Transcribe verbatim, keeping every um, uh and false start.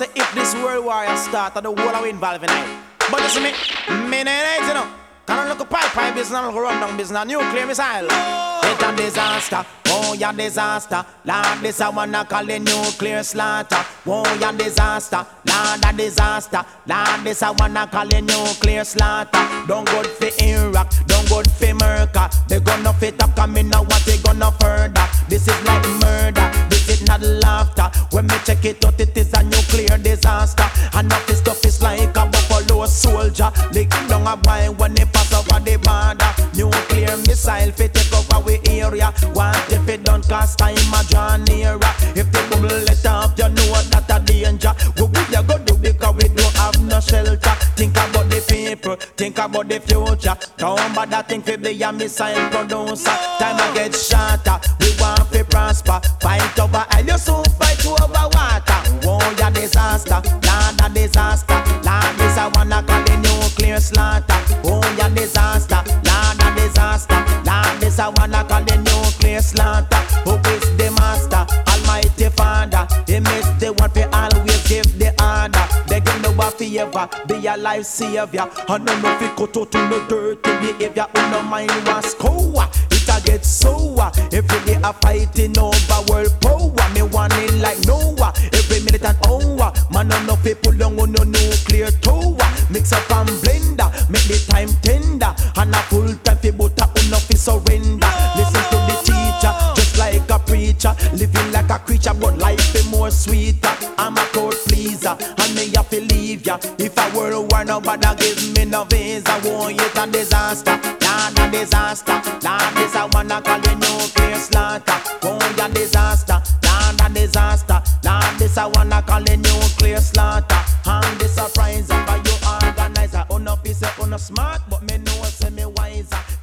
say if this world war start, the whole are involved in it. But listen me, me ain't you know. Can't look a pipe, pipe business, not run down business, nuclear missile. It's a disaster, oh yeah disaster. Lord, this I wanna call it nuclear slaughter. Oh yeah disaster, Lord a disaster. Lord, this I wanna call it nuclear slaughter. Don't go for Iraq, don't go for America. They gonna fit up, coming now what they gonna further. This is like murder, this is not laughter. When me check it out, it is a nuclear disaster. And all this stuff is like a buffalo soldier. Lick down a boy when they pass over the border. Nuclear missile fit take over we area. What if it don't cause time a draw nearer? If they bubble let up, you know that a danger. What we a go do because we don't have no shelter? Think about the people, think about the future. Don't bother think we be a missile producer. Time I get shorter, we want to prosper. Fight over oil, you soon fight over water. Oh yeah disaster, land a disaster. Land is a wanna call the nuclear slaughter. Oh yeah disaster, land a disaster. Land is a wanna call the nuclear slaughter. Who is the master, Almighty Father? He makes the one for always give the order. Begging no a favor, be a life savior. And no no fi cut out to no dirty behavior. Who no mind was score, it a get sour. Every day a fighting over world power. Me warning like Noah, every minute and hour. Man no no people long on no nuclear tower. Mix up and blender, make the time tender. And a full time fi butter, who no fi surrender. Listen to the teacher, just like a preacher. Living like a creature, but life be more sweeter. I'm a court pleaser, and me have to leave ya. If I were a war, nobody give me no visa. Won't it a disaster, not a disaster. Lord, this I wanna call the nuclear slaughter. Won't a disaster, not a disaster. Lord, this I wanna call the nuclear slaughter. I'm the surprise of you organizer. Oh no, piece of oh no smart, but me know say me wiser.